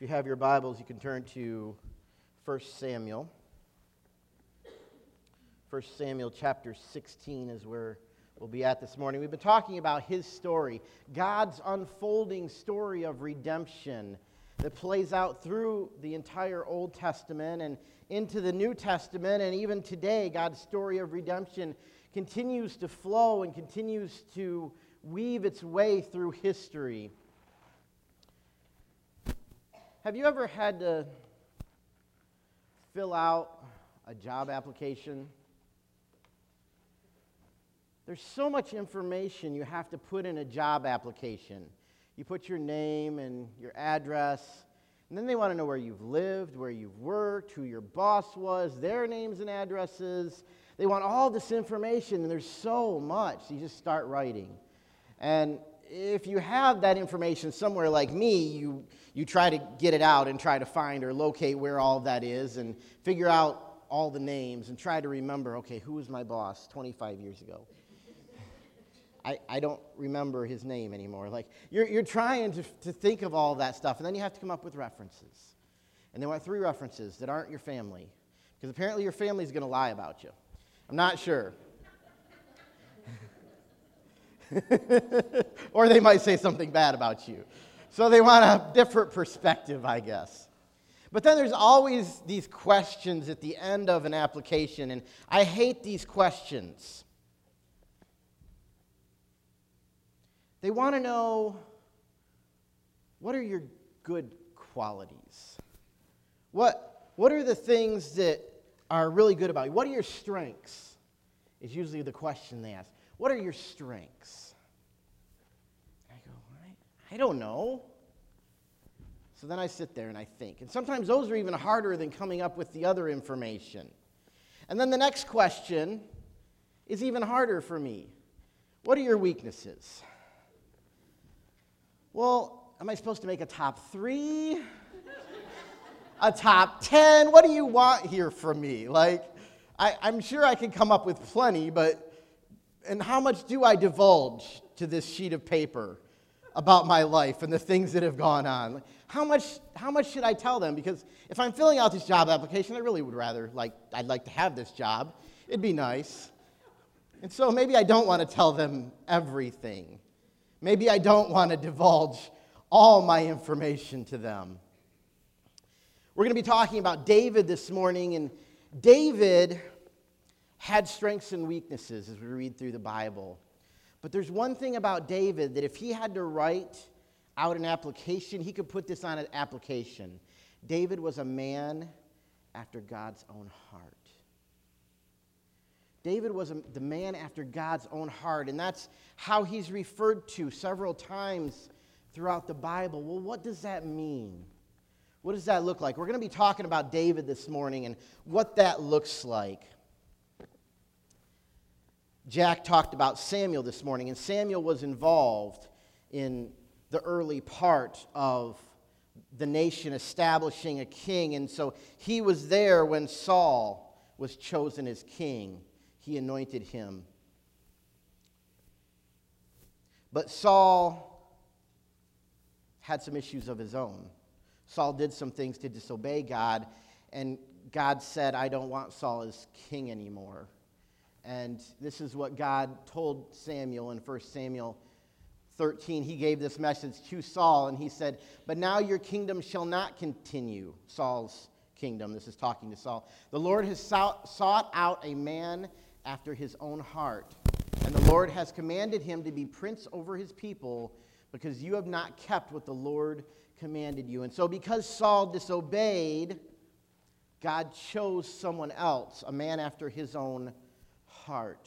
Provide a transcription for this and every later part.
If you have your Bibles, you can turn to 1 Samuel. 1 Samuel chapter 16 is where we'll be at this morning. We've been talking about his story, God's unfolding story of redemption that plays out through the entire Old Testament and into the New Testament, and even today, God's story of redemption continues to flow and continues to weave its way through history. Have you ever had to fill out a job application? There's so much information you have to put in a job application. You put your name and your address, and then they want to know where you've lived, where you've worked, who your boss was, their names and addresses. They want all this information, and there's so much. You just start writing. And if you have that information somewhere like me, you try to get it out and try to find or locate where all of that is and figure out all the names and try to remember, okay, who was my boss 25 years ago? I don't remember his name anymore. Like, you're trying to think of all of that stuff, and then you have to come up with references. And they want 3 references that aren't your family, because apparently your family's going to lie about you. I'm not sure. Or they might say something bad about you. So they want a different perspective, I guess. But then there's always these questions at the end of an application, and I hate these questions. They want to know, what are your good qualities? What are the things that are really good about you? What are your strengths? Is usually the question they ask. What are your strengths? I go, I don't know. So then I sit there and I think. And sometimes those are even harder than coming up with the other information. And then the next question is even harder for me. What are your weaknesses? Well, am I supposed to make a top 3? A top 10? What do you want here from me? Like, I'm sure I can come up with plenty, but and how much do I divulge to this sheet of paper about my life and the things that have gone on? How much should I tell them? Because if I'm filling out this job application, I really would rather, I'd like to have this job. It'd be nice. And so maybe I don't want to tell them everything. Maybe I don't want to divulge all my information to them. We're going to be talking about David this morning, and David had strengths and weaknesses as we read through the Bible. But there's one thing about David, that if he had to write out an application, he could put this on an application. David was a man after God's own heart. David was the man after God's own heart, and that's how he's referred to several times throughout the Bible. Well, what does that mean? What does that look like? We're going to be talking about David this morning and what that looks like. Jack talked about Samuel this morning, and Samuel was involved in the early part of the nation establishing a king, and so he was there when Saul was chosen as king. He anointed him. But Saul had some issues of his own. Saul did some things to disobey God, and God said, I don't want Saul as king anymore. And this is what God told Samuel in 1 Samuel 13. He gave this message to Saul, and he said, but now your kingdom shall not continue, Saul's kingdom. This is talking to Saul. The Lord has sought out a man after his own heart, and the Lord has commanded him to be prince over his people, because you have not kept what the Lord commanded you. And so because Saul disobeyed, God chose someone else, a man after his own heart.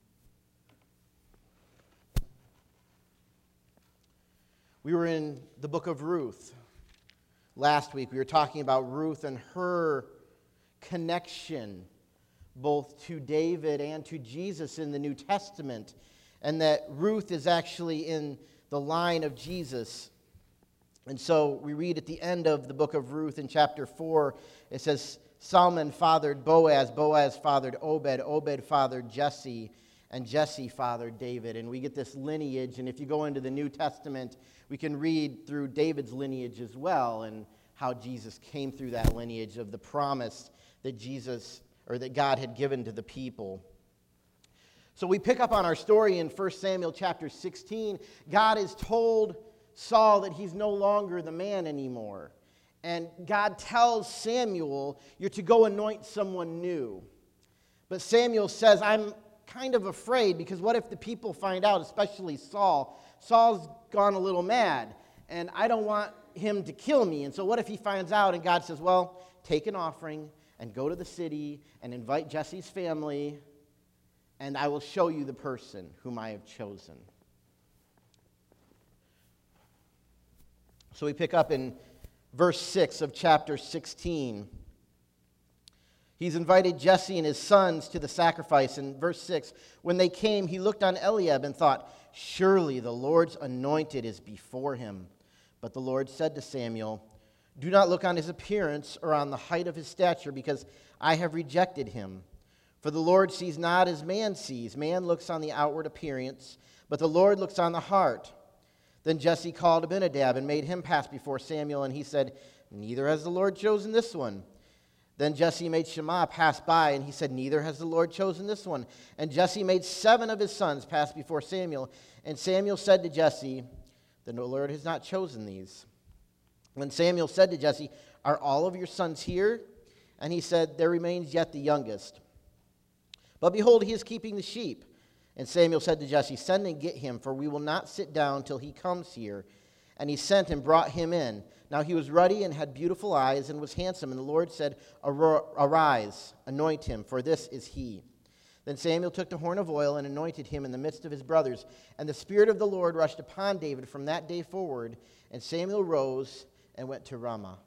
We were in the book of Ruth last week. We were talking about Ruth and her connection both to David and to Jesus in the New Testament, and that Ruth is actually in the line of Jesus. And so we read at the end of the book of Ruth in chapter 4, it says, Salmon fathered Boaz, Boaz fathered Obed, Obed fathered Jesse, and Jesse fathered David. And we get this lineage, and if you go into the New Testament, we can read through David's lineage as well, and how Jesus came through that lineage of the promise that that God had given to the people. So we pick up on our story in 1 Samuel chapter 16. God has told Saul that he's no longer the man anymore. And God tells Samuel, you're to go anoint someone new. But Samuel says, I'm kind of afraid, because what if the people find out, especially Saul? Saul's gone a little mad, and I don't want him to kill me. And so what if he finds out? And God says, well, take an offering and go to the city and invite Jesse's family, and I will show you the person whom I have chosen. So we pick up in verse 6 of chapter 16. He's invited Jesse and his sons to the sacrifice. In verse 6, when they came, he looked on Eliab and thought, surely the Lord's anointed is before him. But the Lord said to Samuel, do not look on his appearance or on the height of his stature, because I have rejected him. For the Lord sees not as man sees. Man looks on the outward appearance, but the Lord looks on the heart. Then Jesse called Abinadab and made him pass before Samuel, and he said, neither has the Lord chosen this one. Then Jesse made Shammah pass by, and he said, neither has the Lord chosen this one. And Jesse made 7 of his sons pass before Samuel. And Samuel said to Jesse, the Lord has not chosen these. When Samuel said to Jesse, are all of your sons here? And he said, there remains yet the youngest. But behold, he is keeping the sheep. And Samuel said to Jesse, send and get him, for we will not sit down till he comes here. And he sent and brought him in. Now he was ruddy and had beautiful eyes and was handsome. And the Lord said, arise, anoint him, for this is he. Then Samuel took the horn of oil and anointed him in the midst of his brothers. And the Spirit of the Lord rushed upon David from that day forward. And Samuel rose and went to Ramah.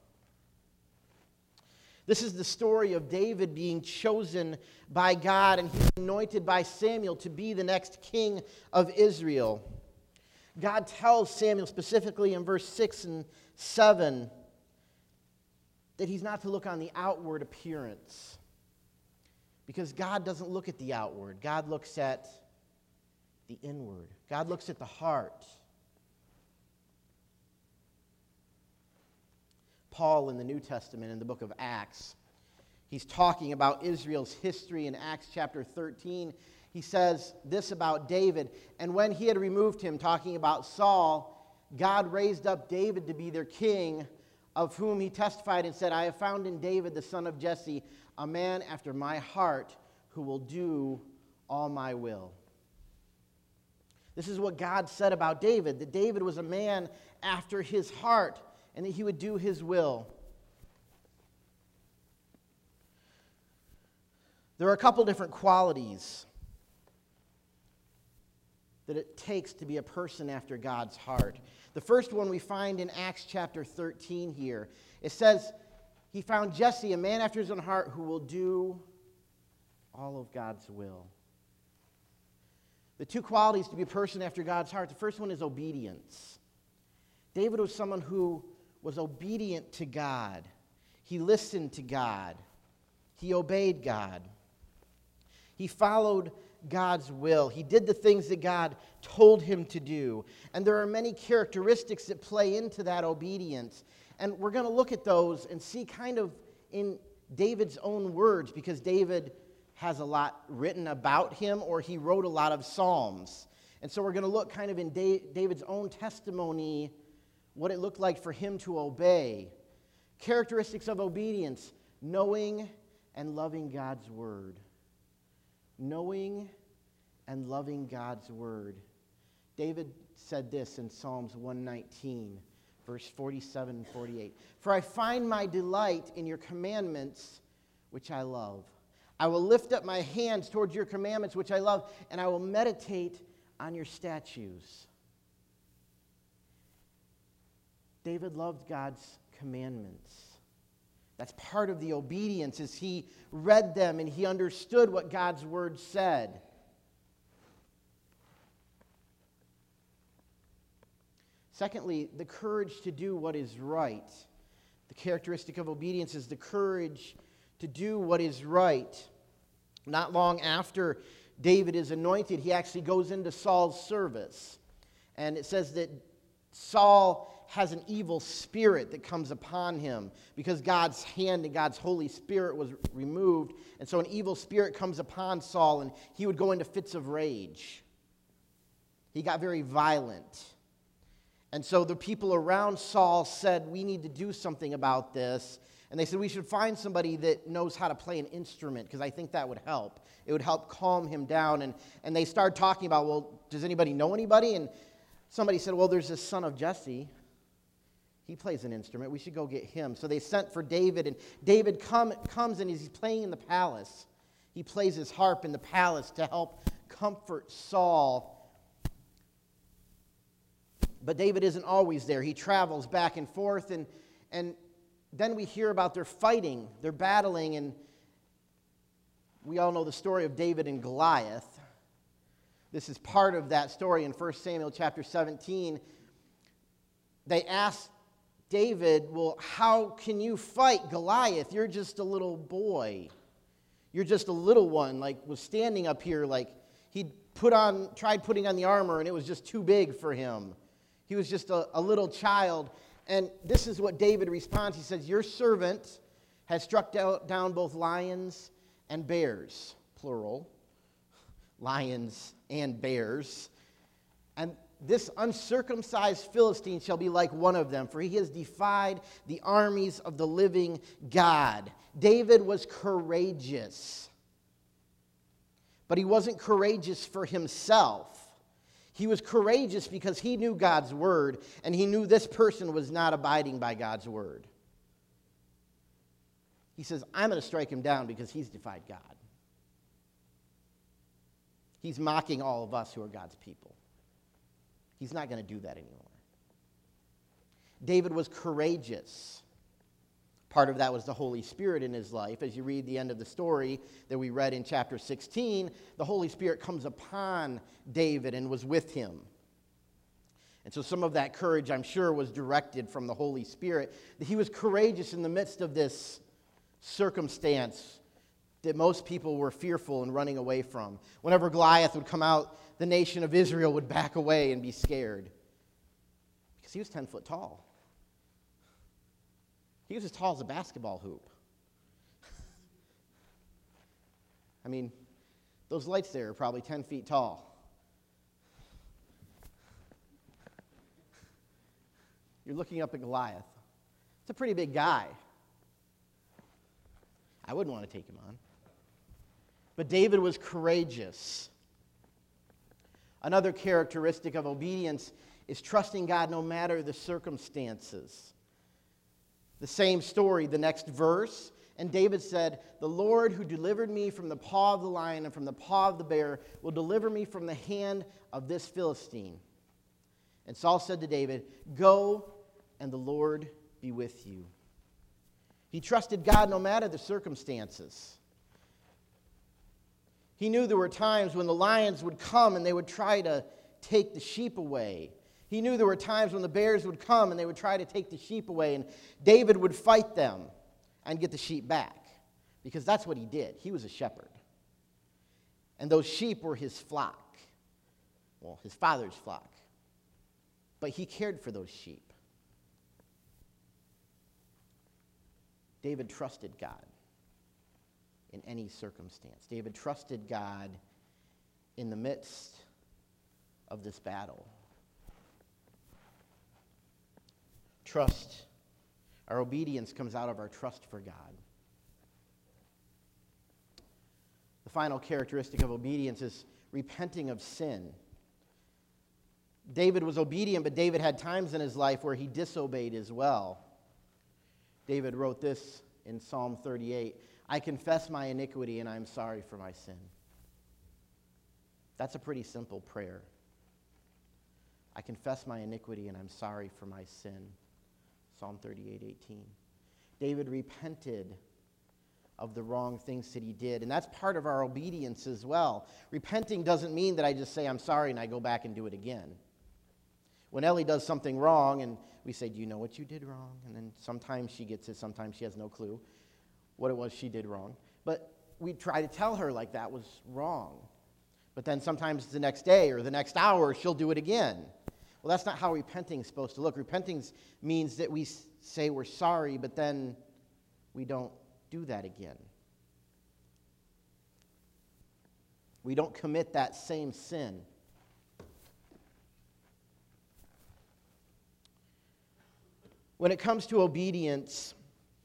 This is the story of David being chosen by God, and he's anointed by Samuel to be the next king of Israel. God tells Samuel specifically in verse 6 and 7 that he's not to look on the outward appearance, because God doesn't look at the outward. God looks at the inward. God looks at the heart. Paul in the New Testament, in the book of Acts, he's talking about Israel's history in Acts chapter 13. He says this about David, and when he had removed him, talking about Saul, God raised up David to be their king, of whom he testified and said, I have found in David the son of Jesse, a man after my heart, who will do all my will. This is what God said about David, that David was a man after his heart, and that he would do his will. There are a couple different qualities that it takes to be a person after God's heart. The first one we find in Acts chapter 13 here. It says, he found Jesse, a man after his own heart, who will do all of God's will. The two qualities to be a person after God's heart, the first one is obedience. David was someone who was obedient to God. He listened to God. He obeyed God. He followed God's will. He did the things that God told him to do. And there are many characteristics that play into that obedience. And we're going to look at those and see kind of in David's own words, because David has a lot written about him, or he wrote a lot of Psalms. And so we're going to look kind of in David's own testimony, what it looked like for him to obey. Characteristics of obedience: knowing and loving God's word. Knowing and loving God's word. David said this in Psalms 119, verse 47 and 48. For I find my delight in your commandments, which I love. I will lift up my hands towards your commandments, which I love, and I will meditate on your statutes. David loved God's commandments. That's part of the obedience, as he read them and he understood what God's word said. Secondly, the courage to do what is right. The characteristic of obedience is the courage to do what is right. Not long after David is anointed, he actually goes into Saul's service. And it says that Saul has an evil spirit that comes upon him because God's hand and God's Holy Spirit was removed. And so an evil spirit comes upon Saul, and he would go into fits of rage. He got very violent. And so the people around Saul said, we need to do something about this. And they said, we should find somebody that knows how to play an instrument, because I think that would help. It would help calm him down. And they started talking about, well, does anybody know anybody? And somebody said, well, there's this son of Jesse. He plays an instrument. We should go get him. So they sent for David, and David comes and he's playing in the palace. He plays his harp in the palace to help comfort Saul. But David isn't always there. He travels back and forth, and then we hear about their fighting, they're battling, and we all know the story of David and Goliath. This is part of that story in 1 Samuel chapter 17. They asked David, well, how can you fight Goliath? You're just a little boy. You're just a little one, like was standing up here, like he tried putting on the armor, and it was just too big for him. He was just a little child. And this is what David responds. He says, your servant has struck down both lions and bears, plural, lions and bears. And this uncircumcised Philistine shall be like one of them, for he has defied the armies of the living God. David was courageous. But he wasn't courageous for himself. He was courageous because he knew God's word, and he knew this person was not abiding by God's word. He says, I'm going to strike him down because he's defied God. He's mocking all of us who are God's people. He's not going to do that anymore. David was courageous. Part of that was the Holy Spirit in his life. As you read the end of the story that we read in chapter 16, the Holy Spirit comes upon David and was with him. And so some of that courage, I'm sure, was directed from the Holy Spirit. He was courageous in the midst of this circumstance that most people were fearful and running away from. Whenever Goliath would come out, the nation of Israel would back away and be scared because he was 10 foot tall. He was as tall as a basketball hoop. I mean, those lights there are probably 10 feet tall. You're looking up at Goliath. It's a pretty big guy. I wouldn't want to take him on. But David was courageous. Another characteristic of obedience is trusting God no matter the circumstances. The same story, the next verse. And David said, the Lord who delivered me from the paw of the lion and from the paw of the bear will deliver me from the hand of this Philistine. And Saul said to David, go, and the Lord be with you. He trusted God no matter the circumstances. He knew there were times when the lions would come and they would try to take the sheep away. He knew there were times when the bears would come and they would try to take the sheep away, and David would fight them and get the sheep back, because that's what he did. He was a shepherd. And those sheep were his flock. Well, his father's flock. But he cared for those sheep. David trusted God in any circumstance. David trusted God in the midst of this battle. Trust. Our obedience comes out of our trust for God. The final characteristic of obedience is repenting of sin. David was obedient, but David had times in his life where he disobeyed as well. David wrote this in Psalm 38, I confess my iniquity and I am sorry for my sin. That's a pretty simple prayer. I confess my iniquity and I'm sorry for my sin. Psalm 38:18. David repented of the wrong things that he did, and that's part of our obedience as well. Repenting doesn't mean that I just say I'm sorry and I go back and do it again. When Ellie does something wrong and we say, do you know what you did wrong? And then sometimes she gets it, sometimes she has no clue what it was she did wrong. But we try to tell her like that was wrong. But then sometimes the next day or the next hour she'll do it again. Well, that's not how repenting is supposed to look. Repenting means that we say we're sorry, but then we don't do that again. We don't commit that same sin. When it comes to obedience,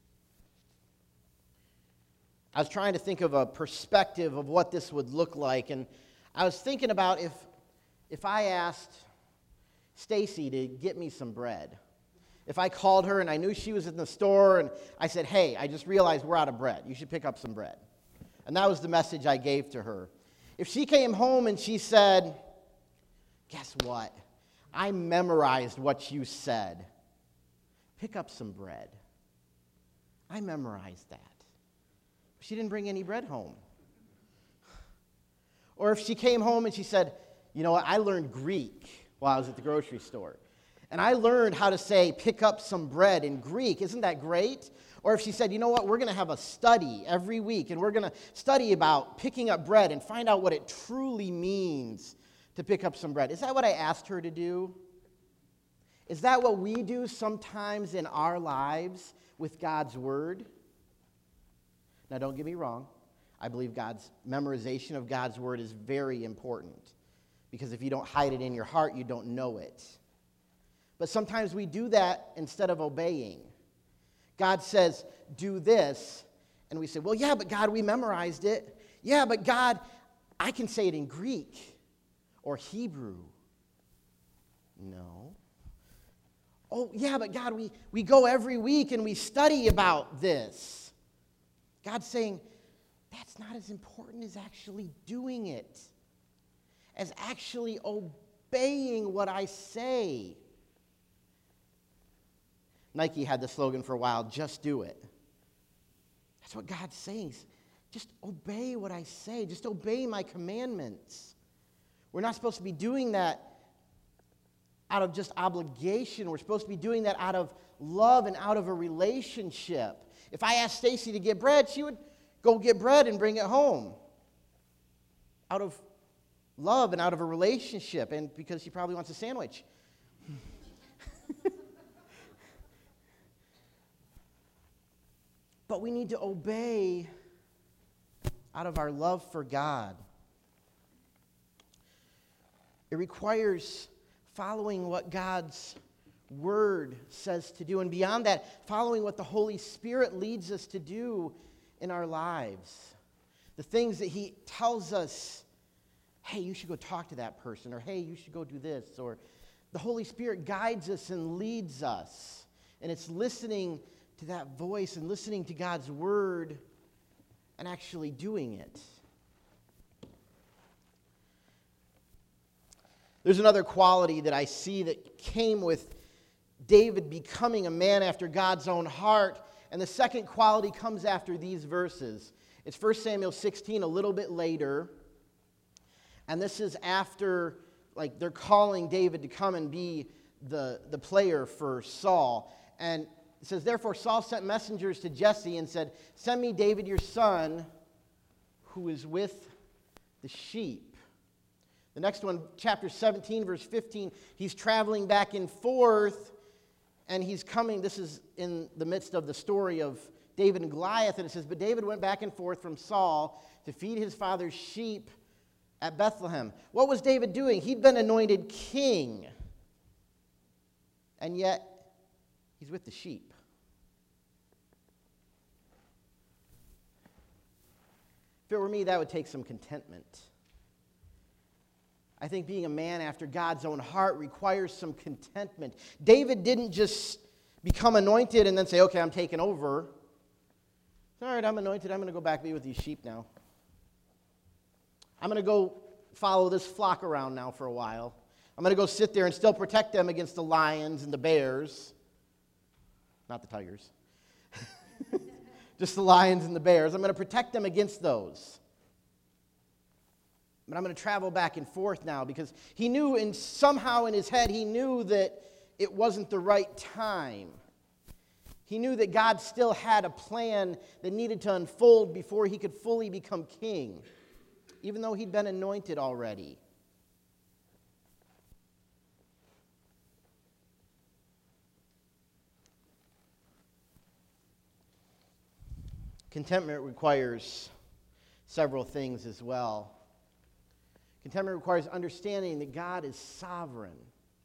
I was trying to think of a perspective of what this would look like, and I was thinking about if I asked Stacy to get me some bread. If I called her and I knew she was in the store and I said, hey, I just realized we're out of bread. You should pick up some bread. And that was the message I gave to her. If she came home and she said, guess what? I memorized what you said. Pick up some bread. I memorized that. She didn't bring any bread home. Or if she came home and she said, you know what, I learned Greek while I was at the grocery store. And I learned how to say, pick up some bread in Greek. Isn't that great? Or if she said, you know what, we're going to have a study every week, and we're going to study about picking up bread and find out what it truly means to pick up some bread. Is that what I asked her to do? Is that what we do sometimes in our lives with God's Word? Now, don't get me wrong. I believe God's memorization of God's Word is very important, because if you don't hide it in your heart, you don't know it. But sometimes we do that instead of obeying. God says, do this, and we say, well, yeah, but God, we memorized it. Yeah, but God, I can say it in Greek or Hebrew. No. Oh, yeah, but God, we go every week and we study about this. God's saying, that's not as important as actually doing it, as actually obeying what I say. Nike had the slogan for a while, just do it. That's what God's saying. Just obey what I say. Just obey my commandments. We're not supposed to be doing that out of just obligation. We're supposed to be doing that out of love and out of a relationship. If I asked Stacy to get bread, she would go get bread and bring it home. Out of love and out of a relationship, and because she probably wants a sandwich. But we need to obey out of our love for God. It requires following what God's Word says to do, and beyond that, following what the Holy Spirit leads us to do in our lives. The things that He tells us, hey, you should go talk to that person, or hey, you should go do this, or the Holy Spirit guides us and leads us, and it's listening to that voice and listening to God's Word and actually doing it. There's another quality that I see that came with David becoming a man after God's own heart, and the second quality comes after these verses. It's 1 Samuel 16, a little bit later, and this is after, like, they're calling David to come and be the player for Saul. And it says, therefore Saul sent messengers to Jesse and said, send me David your son, who is with the sheep. The next one, chapter 17, verse 15, he's traveling back and forth, and he's coming. This is in the midst of the story of David and Goliath, and it says, but David went back and forth from Saul to feed his father's sheep at Bethlehem. What was David doing? He'd been anointed king, and yet he's with the sheep. If it were me, that would take some contentment. I think being a man after God's own heart requires some contentment. David didn't just become anointed and then say, okay, I'm taking over. All right, I'm anointed. I'm going to go back and be with these sheep now. I'm going to go follow this flock around now for a while. I'm going to go sit there and still protect them against the lions and the bears. Not the tigers. Just the lions and the bears. I'm going to protect them against those. But I'm going to travel back and forth now, because he knew, and somehow in his head, he knew that it wasn't the right time. He knew that God still had a plan that needed to unfold before he could fully become king, even though he'd been anointed already. Contentment requires several things as well. Contentment requires understanding that God is sovereign,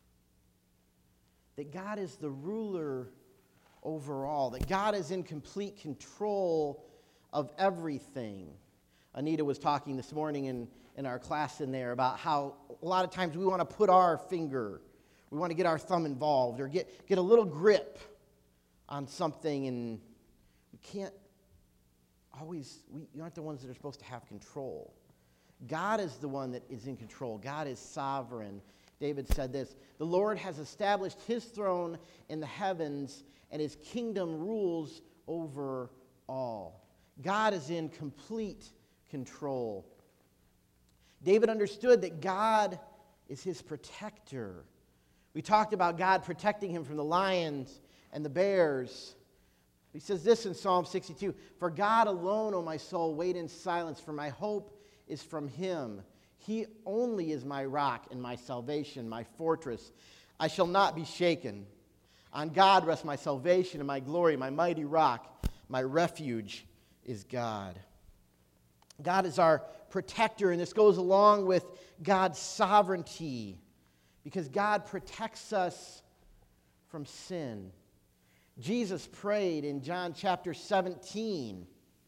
that God is the ruler over all, that God is in complete control of everything. Anita was talking this morning in our class in there about how a lot of times we want to put our finger, we want to get our thumb involved or get a little grip on something, and we can't always, we aren't the ones that are supposed to have control. God is the one that is in control. God is sovereign. David said this, "The Lord has established his throne in the heavens, and his kingdom rules over all." God is in complete control. David understood that God is his protector. We talked about God protecting him from the lions and the bears. He says this in Psalm 62, "For God alone, O my soul, wait in silence, for my hope is from him. He only is my rock and my salvation, my fortress. I shall not be shaken. On God rests my salvation and my glory, my mighty rock. My refuge is God." God is our protector, and this goes along with God's sovereignty, because God protects us from sin. Jesus prayed in John chapter 17.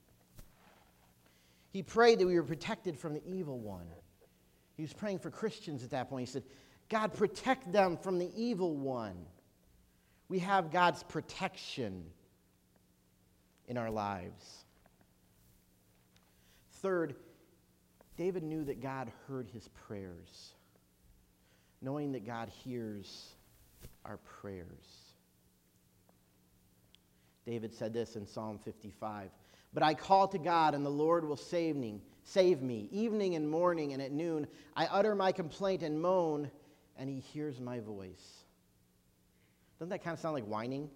He prayed that we were protected from the evil one. He was praying for Christians at that point. He said, "God, protect them from the evil one." We have God's protection in our lives. Third, David knew that God heard his prayers, knowing that God hears our prayers. David said this in Psalm 55, "But I call to God, and the Lord will save me. Evening and morning and at noon, I utter my complaint and moan, and he hears my voice." Doesn't that kind of sound like whining?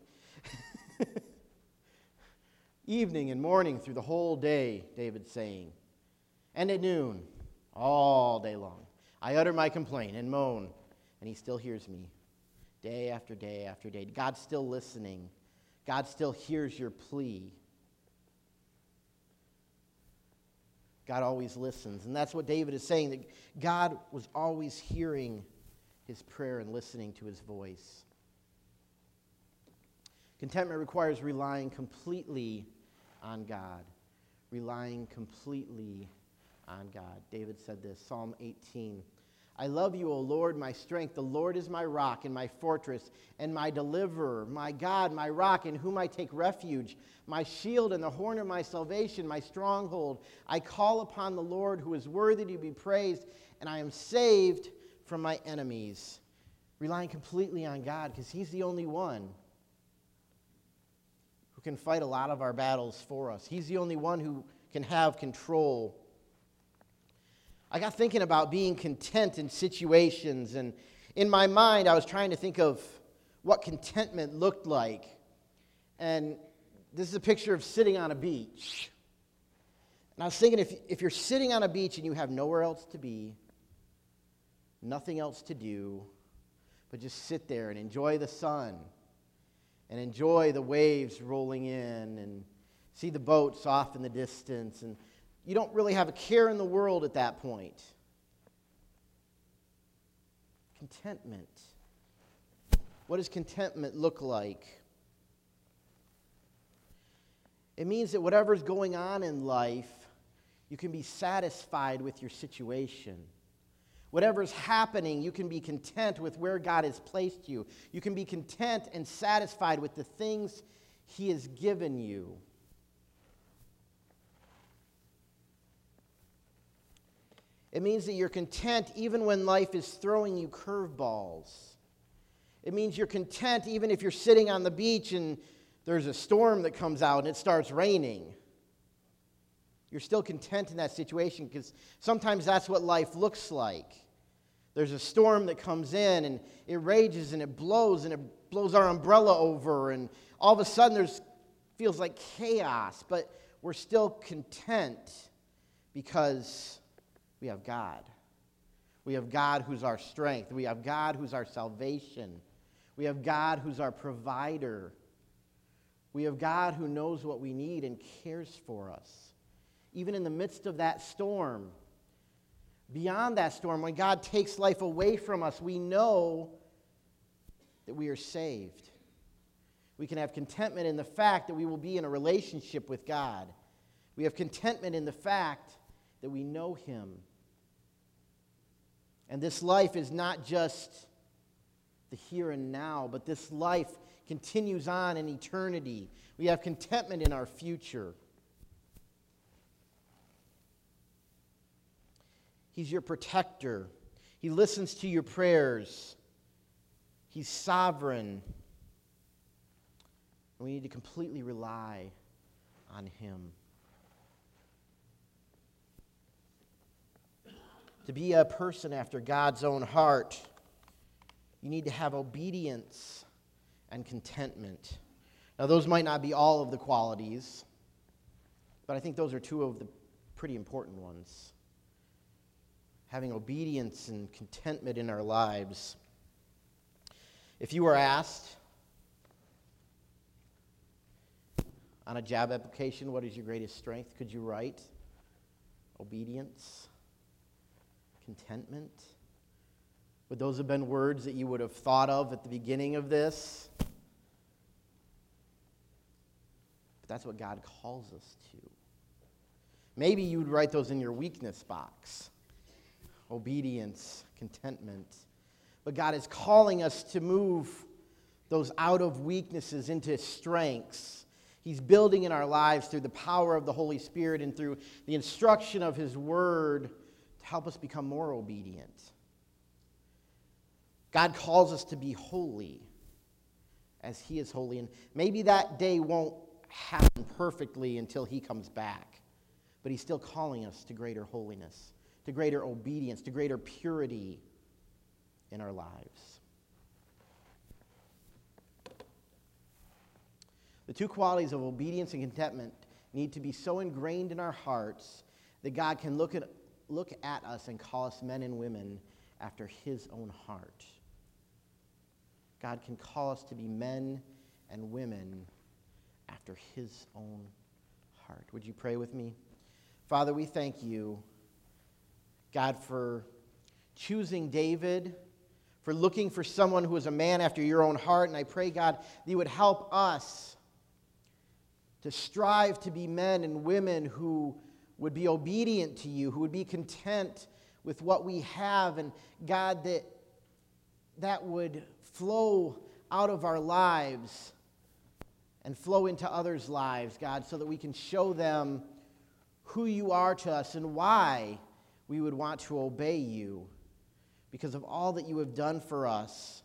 Evening and morning through the whole day, David's saying. And at noon, all day long, I utter my complaint and moan, and he still hears me. Day after day after day. God's still listening. God still hears your plea. God always listens. And that's what David is saying, that God was always hearing his prayer and listening to his voice. Contentment requires relying completely on God. Relying completely on God. David said this, Psalm 18. "I love you, O Lord, my strength. The Lord is my rock and my fortress and my deliverer, my God, my rock in whom I take refuge, my shield and the horn of my salvation, my stronghold. I call upon the Lord who is worthy to be praised, and I am saved from my enemies." Relying completely on God, because he's the only one who can fight a lot of our battles for us. He's the only one who can have control. I got thinking about being content in situations, and in my mind I was trying to think of what contentment looked like. And this is a picture of sitting on a beach. And I was thinking, if you're sitting on a beach and you have nowhere else to be, nothing else to do, but just sit there and enjoy the sun and enjoy the waves rolling in and see the boats off in the distance, and you don't really have a care in the world at that point. Contentment. What does contentment look like? It means that whatever's going on in life, you can be satisfied with your situation. Whatever's happening, you can be content with where God has placed you. You can be content and satisfied with the things he has given you. It means that you're content even when life is throwing you curveballs. It means you're content even if you're sitting on the beach and there's a storm that comes out and it starts raining. You're still content in that situation, because sometimes that's what life looks like. There's a storm that comes in and it rages and it blows our umbrella over, and all of a sudden feels like chaos, but we're still content because we have God. We have God who's our strength. We have God who's our salvation. We have God who's our provider. We have God who knows what we need and cares for us. Even in the midst of that storm, beyond that storm, when God takes life away from us, we know that we are saved. We can have contentment in the fact that we will be in a relationship with God. We have contentment in the fact that we know Him. And this life is not just the here and now, but this life continues on in eternity. We have contentment in our future. He's your protector. He listens to your prayers. He's sovereign. And we need to completely rely on Him. To be a person after God's own heart, you need to have obedience and contentment. Now, those might not be all of the qualities, but I think those are two of the pretty important ones. Having obedience and contentment in our lives. If you were asked on a job application, what is your greatest strength? Could you write obedience, contentment? Would those have been words that you would have thought of at the beginning of this? But that's what God calls us to. Maybe you would write those in your weakness box. Obedience, contentment. But God is calling us to move those out of weaknesses into strengths. He's building in our lives through the power of the Holy Spirit and through the instruction of His Word to help us become more obedient. God calls us to be holy as He is holy. And maybe that day won't happen perfectly until He comes back. But He's still calling us to greater holiness, to greater obedience, to greater purity in our lives. The two qualities of obedience and contentment need to be so ingrained in our hearts that God can look at us and call us men and women after His own heart. God can call us to be men and women after His own heart. Would you pray with me? Father, we thank You, God, for choosing David, for looking for someone who is a man after Your own heart. And I pray, God, that You would help us to strive to be men and women who would be obedient to You, who would be content with what we have. And God, that would flow out of our lives and flow into others' lives, God, so that we can show them who You are to us and why we would want to obey You because of all that You have done for us,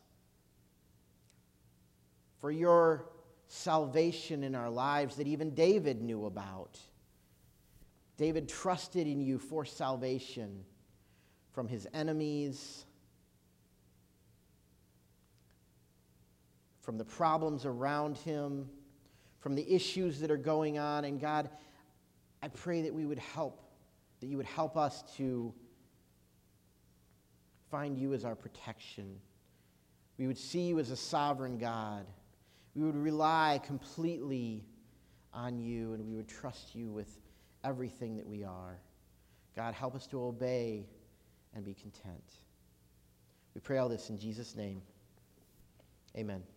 for Your salvation in our lives that even David knew about. David trusted in You for salvation from his enemies, from the problems around him, from the issues that are going on. And God, I pray that You would help us to find You as our protection. We would see You as a sovereign God. We would rely completely on You, and we would trust You with everything that we are. God, help us to obey and be content. We pray all this in Jesus' name. Amen.